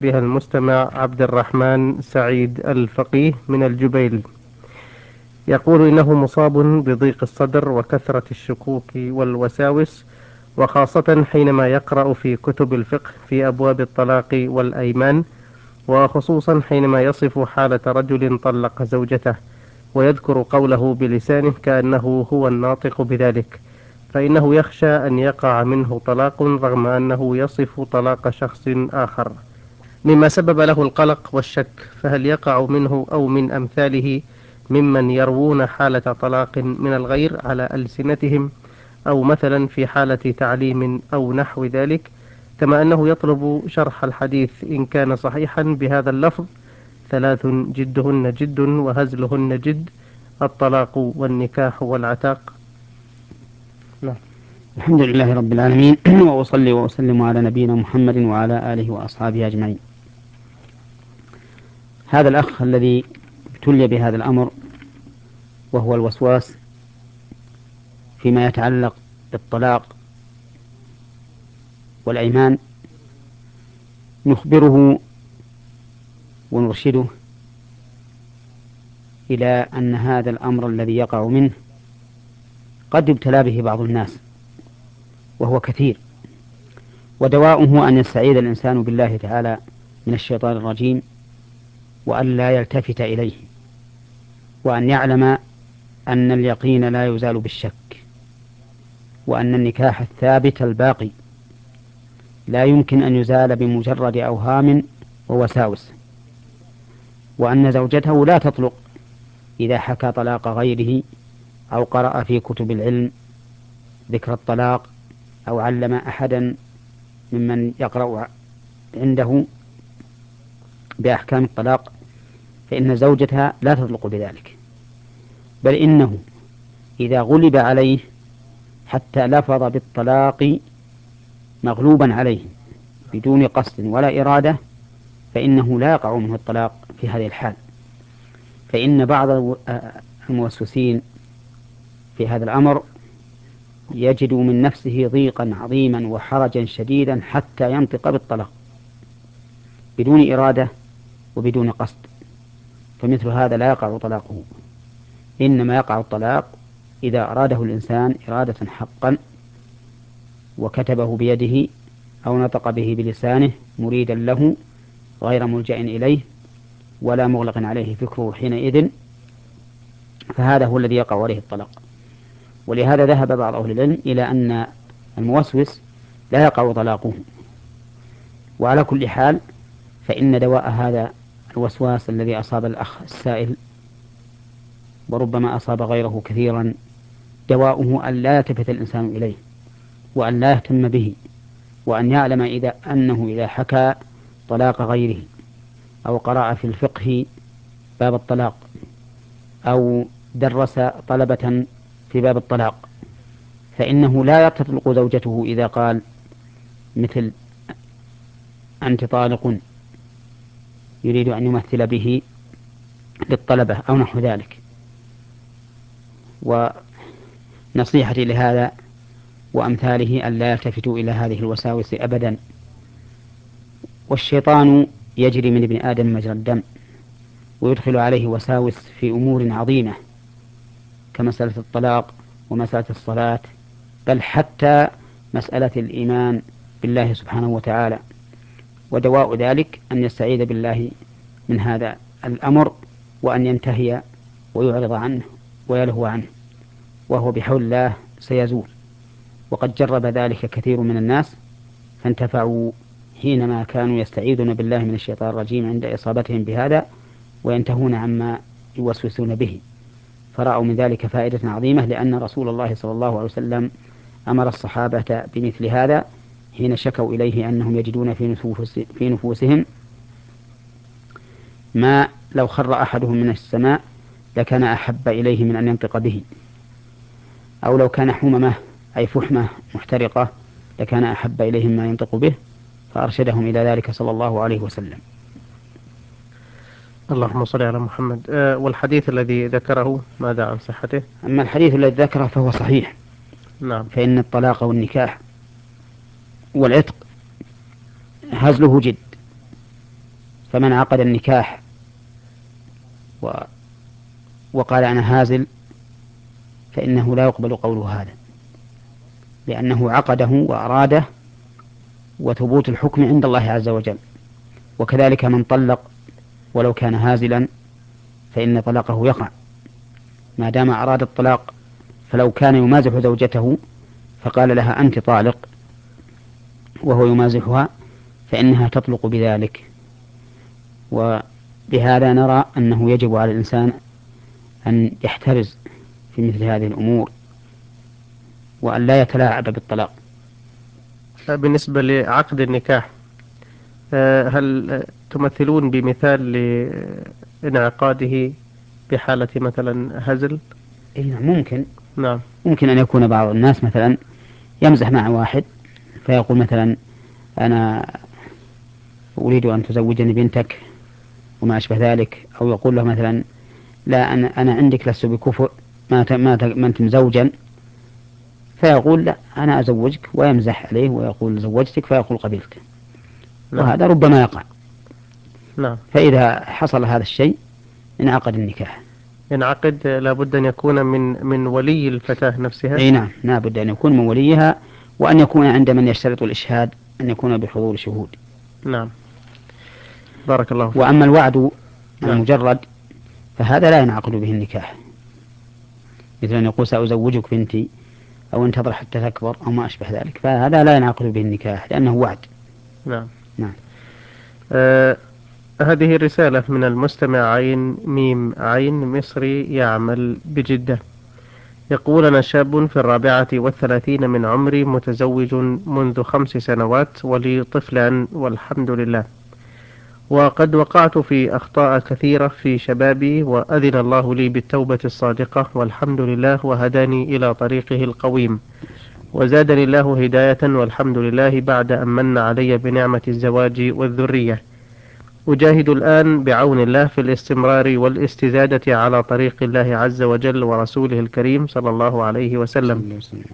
بها المستمع عبد الرحمن سعيد الفقيه من الجبيل، يقول إنه مصاب بضيق الصدر وكثرة الشكوك والوساوس، وخاصة حينما يقرأ في كتب الفقه في أبواب الطلاق والأيمان، وخصوصا حينما يصف حالة رجل طلق زوجته ويذكر قوله بلسانه كأنه هو الناطق بذلك، فإنه يخشى أن يقع منه طلاق رغم أنه يصف طلاق شخص آخر، مما سبب له القلق والشك. فهل يقع منه أو من أمثاله ممن يروون حالة طلاق من الغير على ألسنتهم، أو مثلا في حالة تعليم أو نحو ذلك؟ كما أنه يطلب شرح الحديث إن كان صحيحا بهذا اللفظ: ثلاث جدهن جد وهزلهن جد، الطلاق والنكاح والعتاق. نعم. الحمد لله رب العالمين وأصلي وأسلم على نبينا محمد وعلى آله وأصحابه أجمعين. هذا الأخ الذي ابتلي بهذا الأمر وهو الوسواس فيما يتعلق بالطلاق والأيمان، نخبره ونرشده إلى أن هذا الأمر الذي يقع منه قد يبتلى به بعض الناس وهو كثير، ودواؤه أن يستعيذ الإنسان بالله تعالى من الشيطان الرجيم، وأن لا يلتفت إليه، وأن يعلم أن اليقين لا يزال بالشك، وأن النكاح الثابت الباقي لا يمكن أن يزال بمجرد أوهام ووساوس، وأن زوجته لا تطلق إذا حكى طلاق غيره أو قرأ في كتب العلم ذكر الطلاق أو علم أحدا ممن يقرأ عنده بأحكام الطلاق، فإن زوجتها لا تطلق بذلك، بل إنه إذا غلب عليه حتى لفظ بالطلاق مغلوبا عليه بدون قصد ولا إرادة، فإنه لا يقع منه الطلاق في هذه الحال. فإن بعض الموسوسين في هذا الأمر يجد من نفسه ضيقا عظيما وحرجا شديدا حتى ينطق بالطلاق بدون إرادة وبدون قصد، فمثل هذا لا يقع طلاقه، إنما يقع الطلاق إذا أراده الإنسان إرادة حقا وكتبه بيده أو نطق به بلسانه مريدا له غير ملجأ إليه ولا مغلق عليه فكره حينئذ، فهذا هو الذي يقع عليه الطلاق. ولهذا ذهب بعض أهل العلم إلى أن الموسوس لا يقع طلاقه. وعلى كل حال فإن دواء هذا الوسواس الذي أصاب الأخ السائل وربما أصاب غيره كثيرا، دواؤه أن لا يلتفت الإنسان إليه، وأن لا يهتم به، وأن يعلم أنه إذا حكى طلاق غيره أو قرأ في الفقه باب الطلاق أو درس طلبة في باب الطلاق، فإنه لا تطلق زوجته إذا قال مثل أنت طالق، يريد أن يمثل به للطلبة أو نحو ذلك. ونصيحتي لهذا وأمثاله أن لا يلتفتوا إلى هذه الوساوس أبدا. والشيطان يجري من ابن آدم مجرى الدم، ويدخل عليه وساوس في أمور عظيمة كمسألة الطلاق ومسألة الصلاة، بل حتى مسألة الإيمان بالله سبحانه وتعالى. ودواء ذلك أن يستعيذ بالله من هذا الأمر، وأن ينتهي ويعرض عنه ويلهو عنه، وهو بحول الله سيزول. وقد جرب ذلك كثير من الناس فانتفعوا حينما كانوا يستعيذون بالله من الشيطان الرجيم عند إصابتهم بهذا، وينتهون عما يوسوسون به، فرأوا من ذلك فائدة عظيمة، لأن رسول الله صلى الله عليه وسلم أمر الصحابة بمثل هذا حين شكوا إليه أنهم يجدون في نفوسهم ما لو خر أحدهم من السماء لكان أحب إليه من أن ينطق به، أو لو كان حممة أي فحمة محترقة لكان أحب إليهم ما ينطق به، فأرشدهم إلى ذلك صلى الله عليه وسلم. اللهم صل على محمد. والحديث الذي ذكره ماذا عن صحته؟ أما الحديث الذي ذكره فهو صحيح، نعم. فإن الطلاق والنكاح والعتق هزله جد، فمن عقد النكاح وقال أنا هازل فإنه لا يقبل قوله هذا، لأنه عقده وأراده، وثبوت الحكم عند الله عز وجل. وكذلك من طلق ولو كان هازلا فإن طلاقه يقع ما دام أراد الطلاق. فلو كان يمازح زوجته فقال لها أنت طالق وهو يمازحها فإنها تطلق بذلك. وبهذا نرى أنه يجب على الإنسان أن يحترز في مثل هذه الأمور وأن لا يتلاعب بالطلاق. بالنسبة لعقد النكاح، هل تمثلون بمثال لانعقاده بحالة مثلا هزل؟ ممكن. نعم. ممكن أن يكون بعض الناس مثلا يمزح مع واحد فيقول مثلا أنا أريد أن تزوجني بنتك وما أشبه ذلك، أو يقول له مثلا لا أنا عندك لست بكفء ما أنت مزوجا، فيقول لا أنا أزوجك، ويمزح عليه ويقول زوجتك فيقول قبلت. نعم. وهذا ربما يقع. نعم. فإذا حصل هذا الشيء انعقد النكاح. ينعقد لابد أن يكون من ولي الفتاة نفسها. أي نعم، لابد أن يكون من وليها، وأن يكون عند من يشترط الإشهاد أن يكون بحضور شهود. نعم. بارك الله فيك. وأما الوعد نعم. المجرد فهذا لا ينعقد به النكاح، مثل أن يقول سأزوجك بنتي أو انتظر حتى تكبر أو ما أشبه ذلك، فهذا لا ينعقد به النكاح لأنه وعد. نعم. نعم. آه هذه رسالة من المستمع عين ميم عين مصري يعمل بجدة. يقول: أنا شاب في 34 من عمري، متزوج منذ 5 سنوات، ولي طفلان والحمد لله. وقد وقعت في أخطاء كثيرة في شبابي، وأذن الله لي بالتوبة الصادقة والحمد لله، وهداني إلى طريقه القويم، وزادني الله هداية والحمد لله بعد أن من علي بنعمة الزواج والذرية. أجاهد الآن بعون الله في الاستمرار والاستزادة على طريق الله عز وجل ورسوله الكريم صلى الله عليه وسلم.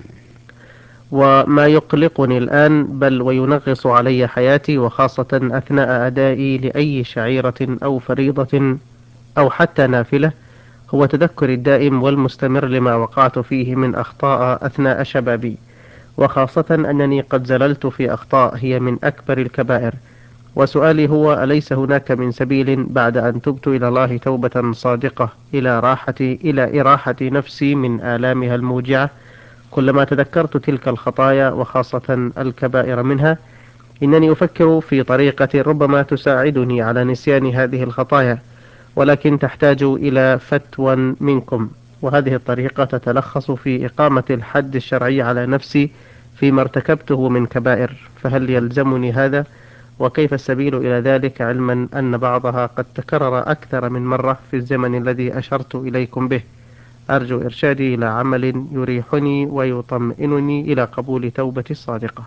وما يقلقني الآن بل وينغص علي حياتي، وخاصة أثناء أدائي لأي شعيرة أو فريضة أو حتى نافلة، هو تذكري الدائم والمستمر لما وقعت فيه من أخطاء أثناء شبابي، وخاصة أنني قد زللت في أخطاء هي من أكبر الكبائر. وسؤالي هو: أليس هناك من سبيل بعد أن تبت إلى الله توبة صادقة إلى إراحة نفسي من آلامها الموجعة؟ كلما تذكرت تلك الخطايا وخاصة الكبائر منها، إنني أفكر في طريقة ربما تساعدني على نسيان هذه الخطايا، ولكن تحتاج إلى فتوى منكم. وهذه الطريقة تتلخص في إقامة الحد الشرعي على نفسي فيما ارتكبته من كبائر، فهل يلزمني هذا؟ وكيف السبيل إلى ذلك، علما أن بعضها قد تكرر أكثر من مرة في الزمن الذي أشرت إليكم به؟ أرجو إرشادي إلى عمل يريحني ويطمئنني إلى قبول توبتي الصادقة.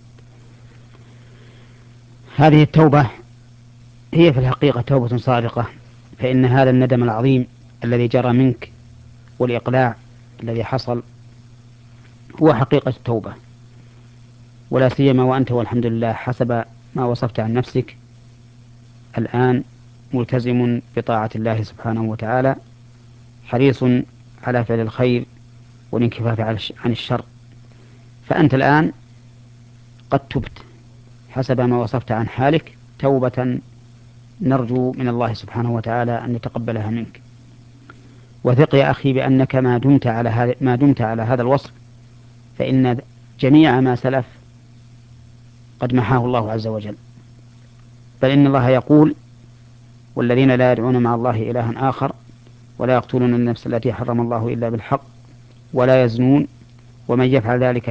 هذه التوبة هي في الحقيقة توبة صادقة، فإن هذا الندم العظيم الذي جرى منك والإقلاع الذي حصل هو حقيقة التوبة، ولا سيما وأنت والحمد لله حسب ما وصفت عن نفسك الآن ملتزم بطاعة الله سبحانه وتعالى، حريص على فعل الخير والانكفاف عن الشر. فأنت الآن قد تبت حسب ما وصفت عن حالك توبة نرجو من الله سبحانه وتعالى أن يتقبلها منك. وثق يا أخي بأنك ما دمت على هذا الوصف فإن جميع ما سلف قد محاه الله عز وجل. بل إن الله يقول: والذين لا يدعون مع الله إلها آخر ولا يقتلون النفس التي حرم الله إلا بالحق ولا يزنون ومن يفعل ذلك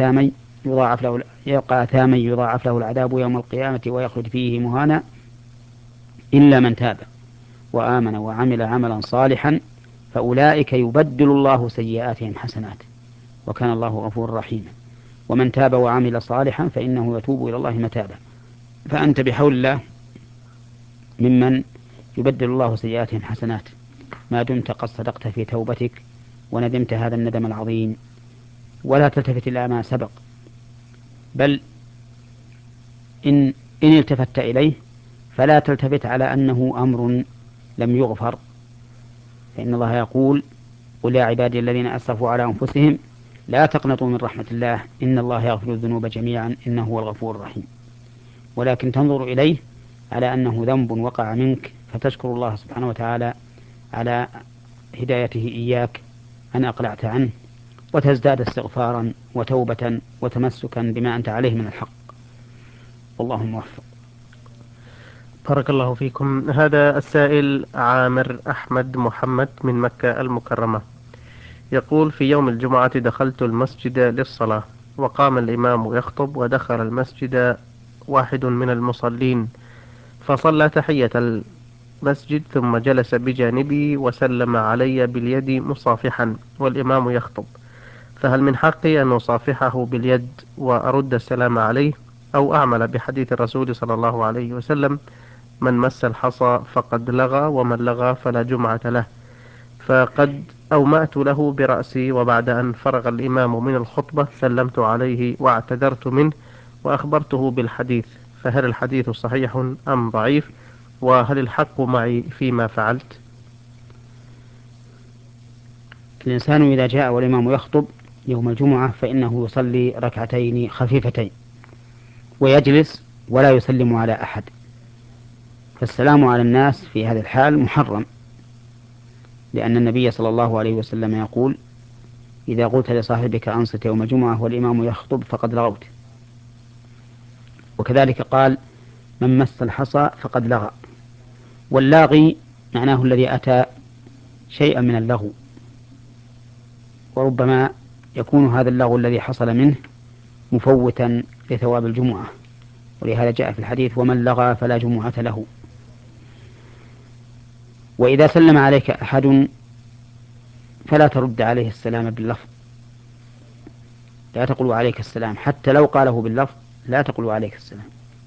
يلقى أثاما يضاعف له العذاب يوم القيامة ويخلد فيه مهانا إلا من تاب وآمن وعمل عملا صالحا فأولئك يبدل الله سيئاتهم حسنات وكان الله غفورا رحيما. ومن تاب وعمل صالحا فإنه يتوب إلى الله متابا. فأنت بحول الله ممن يبدل الله سيئاتهم حسنات ما دمت قد صدقت في توبتك وندمت هذا الندم العظيم. ولا تلتفت إلى ما سبق، بل إن التفت إليه فلا تلتفت على أنه أمر لم يغفر، فإن الله يقول: قل يا عبادي الذين أسرفوا على أنفسهم لا تقنطوا من رحمة الله إن الله يغفر الذنوب جميعا إنه هو الغفور الرحيم. ولكن تنظر إليه على أنه ذنب وقع منك، فتشكر الله سبحانه وتعالى على هدايته إياك أن أقلعت عنه، وتزداد استغفارا وتوبة وتمسكا بما أنت عليه من الحق. والله موفق. بارك الله فيكم. هذا السائل عامر أحمد محمد من مكة المكرمة، يقول: في يوم الجمعة دخلت المسجد للصلاة، وقام الإمام يخطب، ودخل المسجد واحد من المصلين فصلى تحية المسجد ثم جلس بجانبي وسلم علي باليد مصافحا والإمام يخطب، فهل من حقي أن أصافحه باليد وأرد السلام عليه، أو أعمل بحديث الرسول صلى الله عليه وسلم: من مس الحصى فقد لغى، ومن لغى فلا جمعة له؟ فقد أومأت له برأسي، وبعد أن فرغ الإمام من الخطبة سلمت عليه واعتذرت منه وأخبرته بالحديث، فهل الحديث صحيح أم ضعيف؟ وهل الحق معي فيما فعلت؟ الإنسان إذا جاء والإمام يخطب يوم الجمعة فإنه يصلي ركعتين خفيفتين ويجلس ولا يسلم على أحد، فالسلام على الناس في هذه الحال محرم، لأن النبي صلى الله عليه وسلم يقول: إذا قلت لصاحبك أنصت يوم الجمعة والإمام يخطب فقد لغوت. وكذلك قال: من مس الحصى فقد لغى. واللاغي معناه الذي أتى شيئا من اللغو، وربما يكون هذا اللغو الذي حصل منه مفوتا لثواب الجمعة، ولهذا جاء في الحديث: ومن لغى فلا جمعة له. وإذا سلم عليك أحد فلا ترد عليه السلام باللفظ، لا تقول عليك السلام، حتى لو قاله باللفظ لا تقول عليك السلام.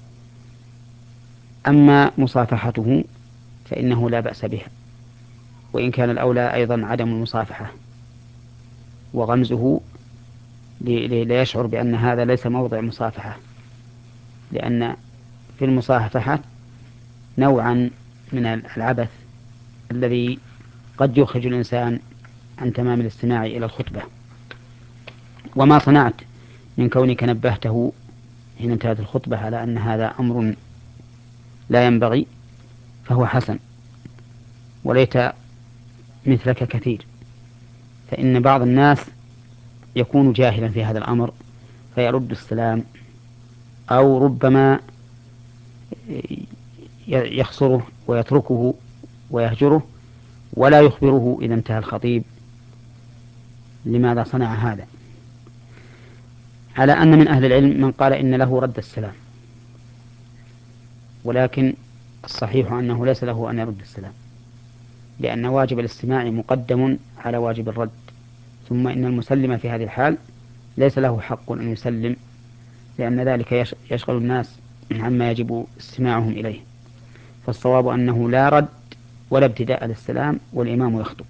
أما مصافحته فإنه لا بأس بها، وإن كان الأولى أيضا عدم المصافحة وغمزه ليشعر بأن هذا ليس موضع مصافحة، لأن في المصافحة نوعا من العبث الذي قد يخرج الإنسان عن تمام الاستماع إلى الخطبة. وما صنعت من كونك نبهته حين انتهت الخطبة على أن هذا أمر لا ينبغي فهو حسن، وليت مثلك كثير، فإن بعض الناس يكون جاهلا في هذا الأمر فيرد السلام، أو ربما يخسره ويتركه ويهجره ولا يخبره إذا انتهى الخطيب لماذا صنع هذا، على أن من أهل العلم من قال إن له رد السلام، ولكن الصحيح أنه ليس له أن يرد السلام، لأن واجب الاستماع مقدم على واجب الرد، ثم إن المسلم في هذه الحال ليس له حق أن يسلم، لأن ذلك يشغل الناس عما يجب استماعهم إليه. فالصواب أنه لا رد ولا ابتداء للسلام والإمام يخطب.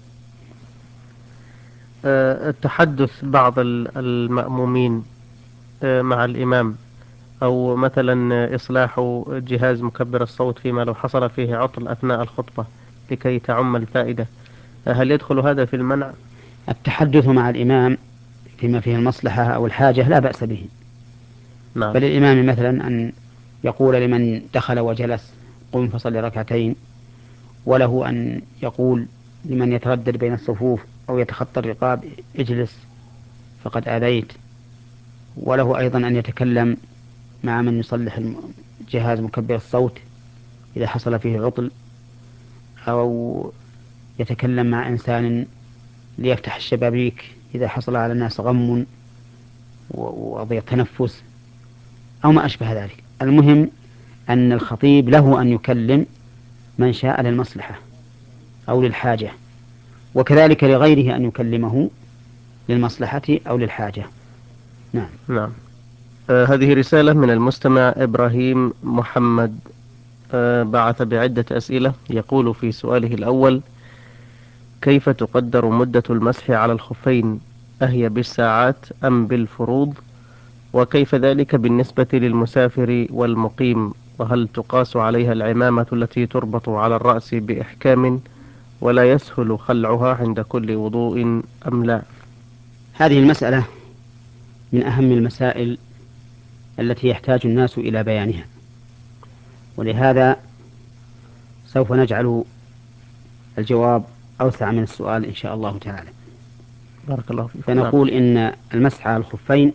تحدث بعض المأمومين مع الإمام، أو مثلا إصلاح جهاز مكبر الصوت فيما لو حصل فيه عطل أثناء الخطبة لكي تعم الفائدة، هل يدخل هذا في المنع؟ التحدث مع الإمام فيما فيه المصلحة أو الحاجة لا بأس به، نعم. فللإمام مثلا أن يقول لمن دخل وجلس: قم فصل ركعتين، وله أن يقول لمن يتردد بين الصفوف أو يتخطى الرقاب: اجلس فقد آذيت، وله أيضا أن يتكلم مع من يصلح جهاز مكبر الصوت إذا حصل فيه عطل، أو يتكلم مع إنسان ليفتح الشبابيك إذا حصل على الناس غم وضيق تنفس أو ما أشبه ذلك. المهم أن الخطيب له أن يكلم من شاء للمصلحة أو للحاجة، وكذلك لغيره أن يكلمه للمصلحة أو للحاجة. نعم. نعم. هذه رسالة من المستمع إبراهيم محمد، بعث بعدة أسئلة. يقول في سؤاله الأول: كيف تقدر مدة المسح على الخفين؟ أهي بالساعات أم بالفروض؟ وكيف ذلك بالنسبة للمسافر والمقيم؟ وهل تقاس عليها العمامة التي تربط على الرأس بإحكام ولا يسهل خلعها عند كل وضوء أم لا؟ هذه المسألة من أهم المسائل التي يحتاج الناس إلى بيانها، ولهذا سوف نجعل الجواب أوسع من السؤال إن شاء الله تعالى. بارك الله فيك. فنقول إن المسح على الخفين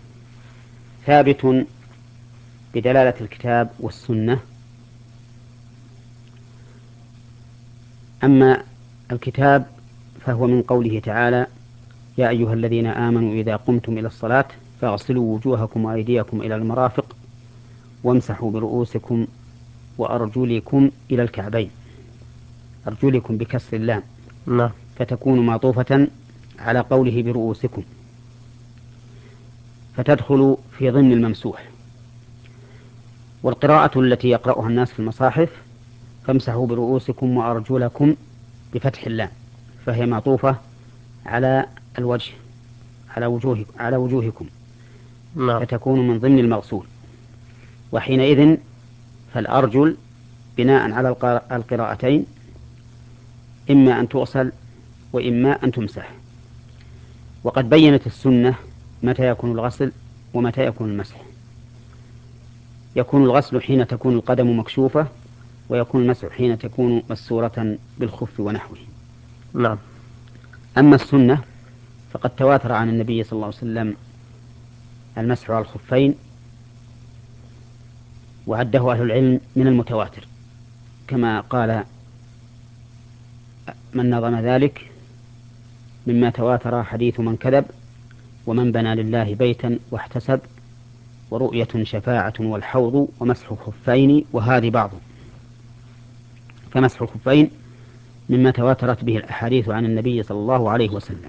ثابت بدلالة الكتاب والسنة. أما الكتاب فهو من قوله تعالى: يا أيها الذين آمنوا إذا قمتم إلى الصلاة فاغسلوا وجوهكم وأيديكم إلى المرافق وامسحوا برؤوسكم وأرجلكم إلى الكعبين. أرجلكم بكسر اللام، نعم. فتكون معطوفة على قوله برؤوسكم، فتدخل في ضمن الممسوح. والقراءة التي يقرأها الناس في المصاحف: فامسحوا برؤوسكم وأرجلكم بفتح اللام، فهي معطوفة على الوجه، على وجوهكم، نعم. فتكون من ضمن المغسول. وحينئذ فالأرجل بناء على القراءتين إما أن تغسل وإما أن تمسح. وقد بينت السنة متى يكون الغسل ومتى يكون المسح. يكون الغسل حين تكون القدم مكشوفة، ويكون المسح حين تكون مسورة بالخف ونحوه. نعم. أما السنة فقد تواتر عن النبي صلى الله عليه وسلم المسح على الخفين، وعده أهل العلم من المتواتر، كما قال من نظم ذلك: مما تواتر حديث من كذب، ومن بنى لله بيتا واحتسب، ورؤية شفاعة والحوض، ومسح الخفين وهذه بعض. فمسح الخفين مما تواترت به الأحاديث عن النبي صلى الله عليه وسلم.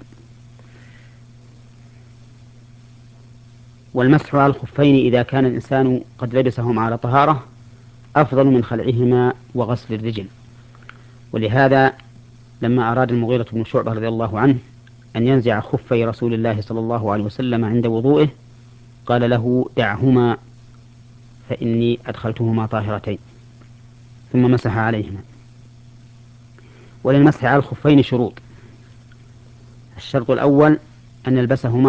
والمسح على الخفين إذا كان الإنسان قد لبسهما على طهارة أفضل من خلعهما وغسل الرجل. ولهذا لما أراد المغيرة بن شعبة رضي الله عنه أن ينزع خفي رسول الله صلى الله عليه وسلم عند وضوئه قال له: دعهما فإني أدخلتهما طاهرتين، ثم مسح عليهما. وللمسح على الخفين شروط: الشرط الأول أن يلبسهما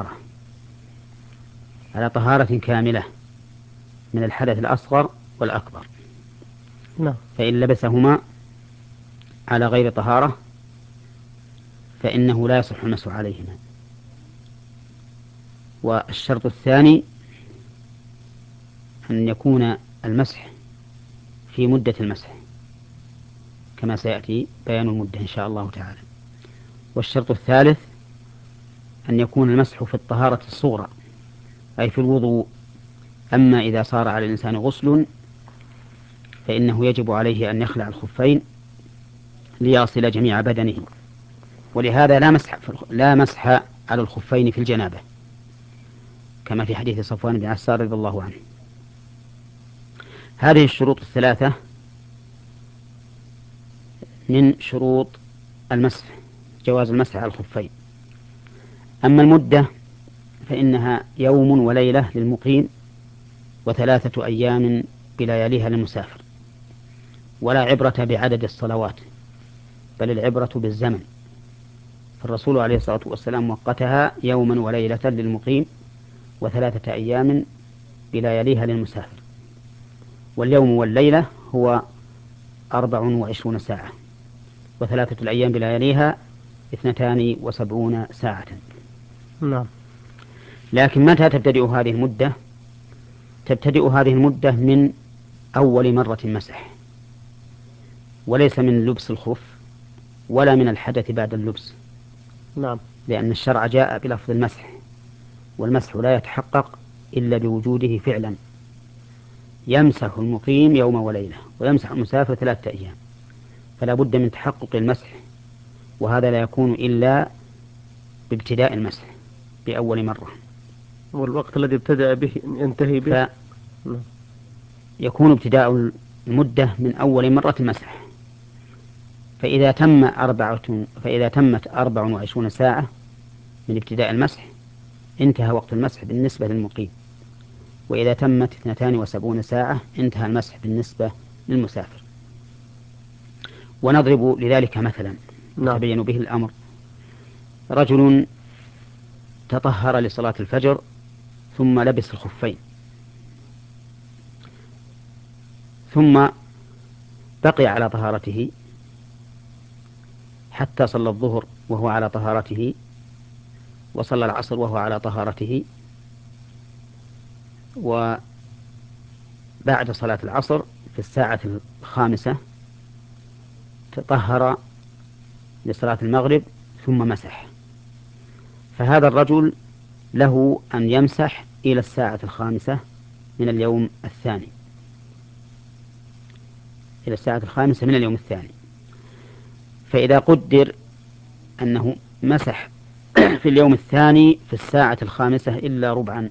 على طهارة كاملة من الحدث الأصغر والأكبر. نعم. فإن لبسهما على غير طهارة فإنه لا يصح المسح عليهما. والشرط الثاني أن يكون المسح في مدة المسح، كما سيأتي بيان المدة إن شاء الله تعالى. والشرط الثالث أن يكون المسح في الطهارة الصغرى، أي في الوضوء. أما إذا صار على الإنسان غسل فإنه يجب عليه أن يخلع الخفين ليغسل جميع بدنه. ولهذا لا مسح على الخفين في الجنابة، كما في حديث صفوان بن عسار رضي الله عنه. هذه الشروط الثلاثة من شروط المسح، جواز المسح على الخفين. أما المدة فإنها يوم وليلة للمقيم، و3 أيام بلياليها للمسافر. ولا عبرة بعدد الصلوات، بل العبرة بالزمن. فالرسول عليه الصلاة والسلام وقتها يوما وليلة للمقيم، و3 أيام بلياليها للمسافر. واليوم والليلة هو 24 ساعة، و3 الأيام بلياليها 72 ساعة. نعم. لكن متى تبتدئ هذه المدة؟ تبتدئ هذه المدة من أول مرة مسح، وليس من لبس الخف ولا من الحدث بعد اللبس. نعم. لأن الشرع جاء بلفظ المسح، والمسح لا يتحقق إلا بوجوده فعلا. يمسح المقيم يوم وليلة، ويمسح المسافر 3 أيام، فلا بد من تحقق المسح، وهذا لا يكون إلا بابتداء المسح بأول مرة. والوقت الذي ابتدأ به ينتهي به؟ نعم. فيكون ابتداء المدة من أول مرة مسح. فإذا تمت 24 ساعة من ابتداء المسح انتهى وقت المسح بالنسبة للمقيم. وإذا تمت 72 ساعة انتهى المسح بالنسبة للمسافر. ونضرب لذلك مثلا نعم. يتبين به الأمر. رجل تطهر لصلاة الفجر ثم لبس الخفين، ثم بقي على طهارته حتى صلى الظهر وهو على طهارته، وصلى العصر وهو على طهارته، وبعد صلاة العصر في الساعة 5 تطهر لصلاة المغرب ثم مسح. فهذا الرجل له أن يمسح إلى الساعة 5 من اليوم الثاني، إلى الساعة 5 من اليوم الثاني. فإذا قدر أنه مسح في اليوم الثاني في الساعة 5 إلا ربعا،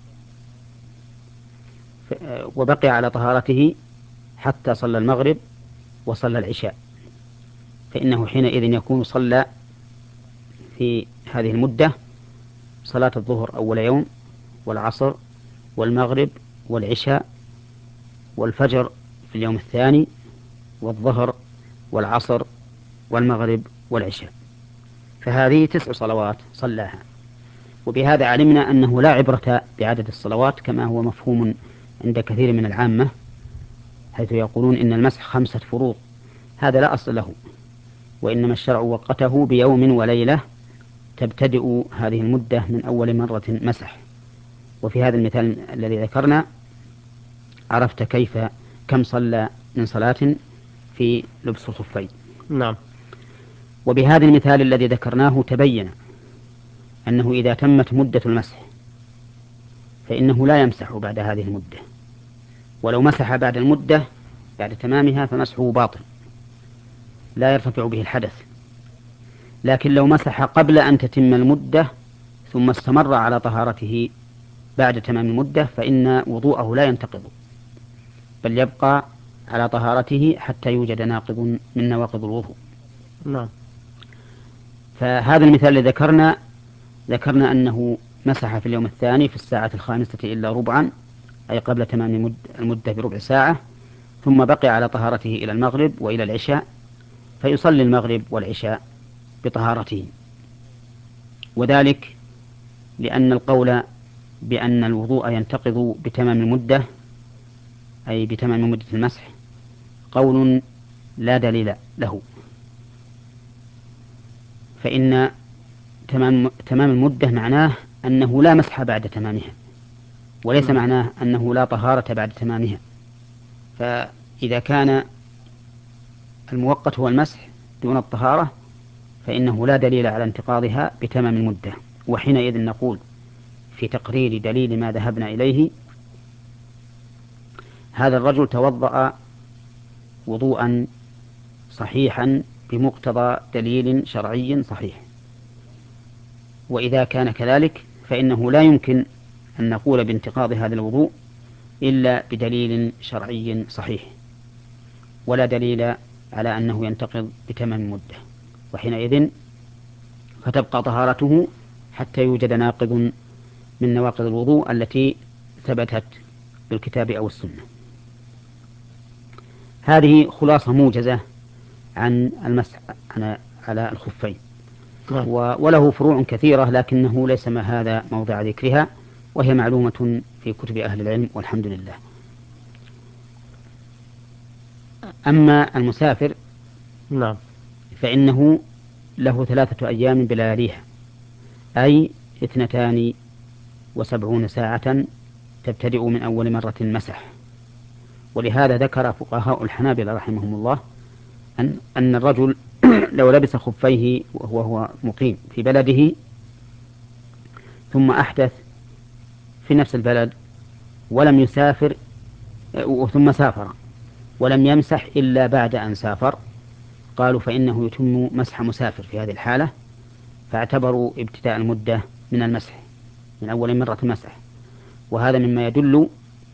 وبقي على طهارته حتى صلى المغرب وصلى العشاء، فإنه حينئذ يكون صلى في هذه المدة صلاة الظهر أول يوم، والعصر، والمغرب، والعشاء، والفجر في اليوم الثاني، والظهر، والعصر، والمغرب، والعشاء. فهذه 9 صلوات صلاها. وبهذا علمنا أنه لا عبرة بعدد الصلوات كما هو مفهوم عند كثير من العامة، حيث يقولون إن المسح 5 فروض. هذا لا أصل له، وإنما الشرع وقته بيوم وليلة تبتدئ هذه المدة من أول مرة مسح. وفي هذا المثال الذي ذكرنا عرفت كم صلى من صلاة في لبس الخفين. نعم. وبهذا المثال الذي ذكرناه تبين أنه إذا تمت مدة المسح فإنه لا يمسح بعد هذه المدة، ولو مسح بعد المدة بعد تمامها فمسحه باطل لا يرتفع به الحدث. لكن لو مسح قبل أن تتم المدة ثم استمر على طهارته بعد تمام المدة فإن وضوءه لا ينتقض، بل يبقى على طهارته حتى يوجد ناقض من نواقض الوضوء. نعم. فهذا المثال الذي ذكرنا أنه مسح في اليوم الثاني في الساعة 5 إلا ربعا، أي قبل تمام المدة بربع ساعة، ثم بقي على طهارته إلى المغرب وإلى العشاء، فيصلي المغرب والعشاء بطهارته. وذلك لأن القول بأن الوضوء ينتقض بتمام المدة، أي بتمام مدة المسح، قول لا دليل له. فإن تمام المدة معناه أنه لا مسح بعد تمامها، وليس نعم. معناه أنه لا طهارة بعد تمامها. فإذا كان المؤقت هو المسح دون الطهارة فإنه لا دليل على انتقاضها بتمام المدة. وحينئذ نقول في تقرير دليل ما ذهبنا إليه: هذا الرجل توضأ وضوءا صحيحا بمقتضى دليل شرعي صحيح. وإذا كان كذلك فإنه لا يمكن أن نقول بانتقاض هذا الوضوء إلا بدليل شرعي صحيح، ولا دليل على أنه ينتقض بتمام المدة، وحينئذ فتبقى طهارته حتى يوجد ناقض من نواقض الوضوء التي ثبتت بالكتاب أو السنة. هذه خلاصة موجزة عن المسح على الخفين، نعم. وله فروع كثيرة لكنه ليس ما هذا موضع ذكرها، وهي معلومة في كتب أهل العلم والحمد لله. أما المسافر نعم. فإنه له 3 أيام بلياليها، أي 72 ساعة تبتدئ من أول مرة مسح. ولهذا ذكر فقهاء الحنابلة رحمهم الله أن الرجل لو لبس خفيه وهو مقيم في بلده ثم أحدث في نفس البلد ولم يسافر ثم سافر ولم يمسح إلا بعد أن سافر، قالوا فإنه يتم مسح مسافر في هذه الحالة، فاعتبروا ابتداء المدة من المسح من أول مرة مسح. وهذا مما يدل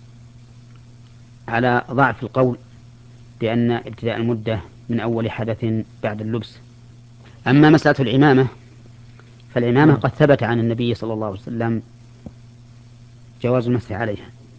على ضعف القول بأن ابتداء المدة من أول حدث بعد اللبس. أما مسألة العمامة فالعمامة نعم. قد ثبت عن النبي صلى الله عليه وسلم جواز المسح عليها،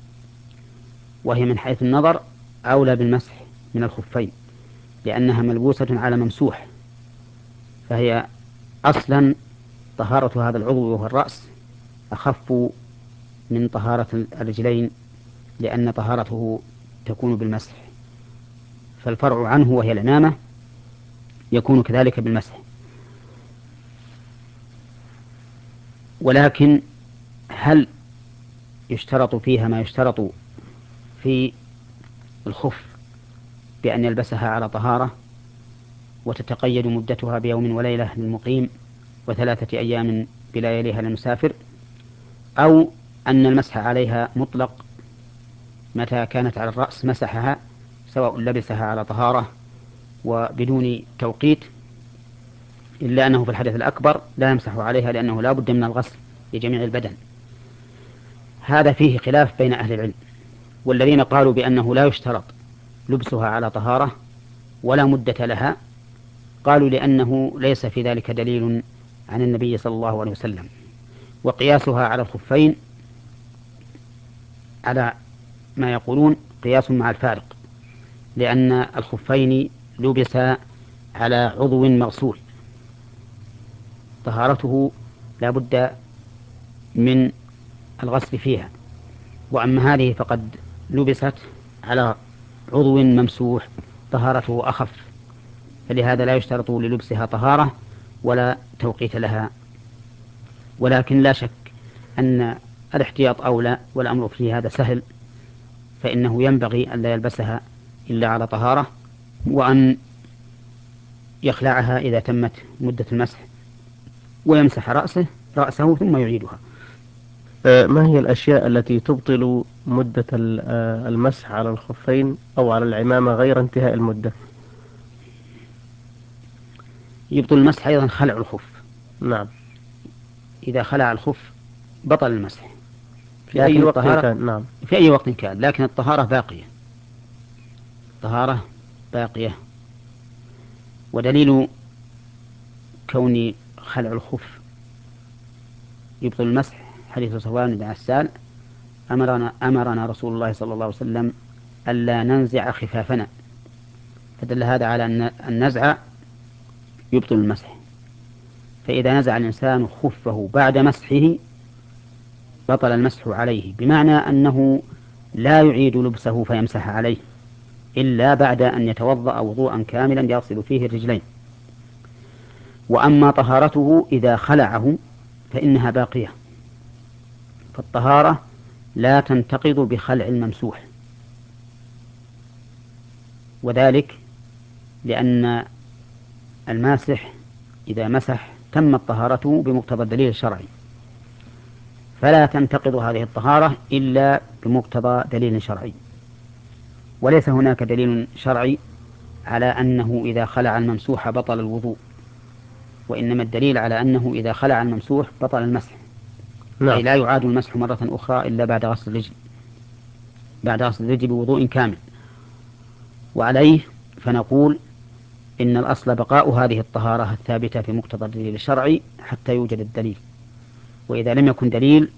وهي من حيث النظر أولى بالمسح من الخفين، لأنها ملبوسة على ممسوح، فهي أصلا طهارة هذا العضو وهو الرأس أخف من طهارة الرجلين، لأن طهارته تكون بالمسح، فالفرع عنه وهي العمامة يكون كذلك بالمسح. ولكن هل يشترط فيها ما يشترط في الخف بأن يلبسها على طهارة وتتقيد مدتها بيوم وليلة للمقيم و3 أيام بلياليها للمسافر، أو أن المسح عليها مطلق متى كانت على الرأس مسحها سواء لبسها على طهارة وبدون توقيت، إلا أنه في الحدث الأكبر لا يمسح عليها لأنه لا بد من الغسل لجميع البدن. هذا فيه خلاف بين أهل العلم، والذين قالوا بأنه لا يشترط لبسها على طهارة ولا مدة لها قالوا لأنه ليس في ذلك دليل عن النبي صلى الله عليه وسلم، وقياسها على الخفين على ما يقولون قياس مع الفارق، لأن الخفين لبس على عضو مغسول طهارته لا بد من الغسل فيها، وأما هذه فقد لبست على عضو ممسوح طهارته أخف، فلهذا لا يشترط للبسها طهارة ولا توقيت لها. ولكن لا شك أن الاحتياط أولى، والأمر في هذا سهل، فإنه ينبغي أن لا يلبسها إلا على طهارة، وأن يخلعها إذا تمت مدة المسح ويمسح رأسه ثم يعيدها. ما هي الأشياء التي تبطل مدة المسح على الخفين أو على العمامة غير انتهاء المدة؟ يبطل المسح أيضا خلع الخف. نعم. إذا خلع الخف بطل المسح، في أي لكن وقت الطهارة كان. نعم. في أي وقت كان، لكن الطهارة باقية، الطهارة باقية. ودليل كون خلع الخف يبطل المسح حديث صفوان بن عسال: أمرنا رسول الله صلى الله عليه وسلم ألا ننزع خفافنا، فدل هذا على أن النزع يبطل المسح. فإذا نزع الإنسان خفه بعد مسحه بطل المسح عليه، بمعنى أنه لا يعيد لبسه فيمسح عليه إلا بعد أن يتوضأ وضوءا كاملا يغسل فيه الرجلين. وأما طهارته إذا خلعه فإنها باقية، فالطهارة لا تنتقض بخلع الممسوح، وذلك لأن الماسح إذا مسح تمت طهارته بمقتضى الدليل الشرعي، فلا تنتقض هذه الطهارة إلا بمقتضى دليل شرعي. وليس هناك دليل شرعي على أنه إذا خلع الممسوح بطل الوضوء، وإنما الدليل على أنه إذا خلع الممسوح بطل المسح، نعم. أي لا يعاد المسح مرة أخرى إلا بعد غسل الرجل، بعد غسل الرجل بوضوء كامل. وعليه فنقول إن الأصل بقاء هذه الطهارة الثابتة في مقتضى الدليل الشرعي حتى يوجد الدليل، وإذا لم يكن دليل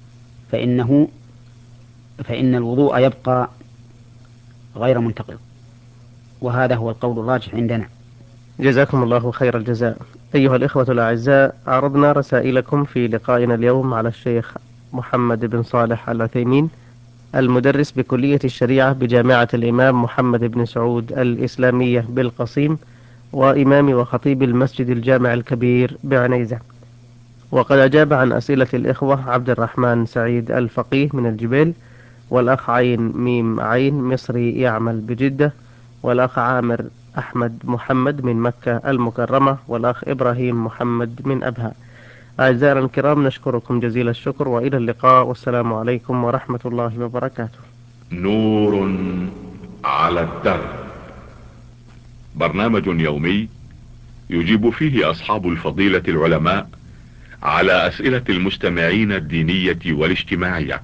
فإن الوضوء يبقى غير منتقض، وهذا هو القول الراجح عندنا. جزاكم الله خير الجزاء. أيها الإخوة الأعزاء، عرضنا رسائلكم في لقائنا اليوم على الشيخ محمد بن صالح العثيمين، المدرس بكلية الشريعة بجامعة الإمام محمد بن سعود الإسلامية بالقصيم، وإمام وخطيب المسجد الجامع الكبير بعنيزة. وقد أجاب عن أسئلة الإخوة عبد الرحمن سعيد الفقيه من الجبيل، والأخ عين ميم عين مصري يعمل بجدة، والأخ عامر أحمد محمد من مكة المكرمة، والأخ إبراهيم محمد من أبها. أعزائنا الكرام، نشكركم جزيل الشكر، وإلى اللقاء، والسلام عليكم ورحمة الله وبركاته. نور على الدرب، برنامج يومي يجيب فيه أصحاب الفضيلة العلماء على أسئلة المستمعين الدينية والاجتماعية.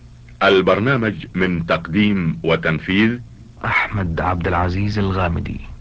البرنامج من تقديم وتنفيذ أحمد عبد العزيز الغامدي.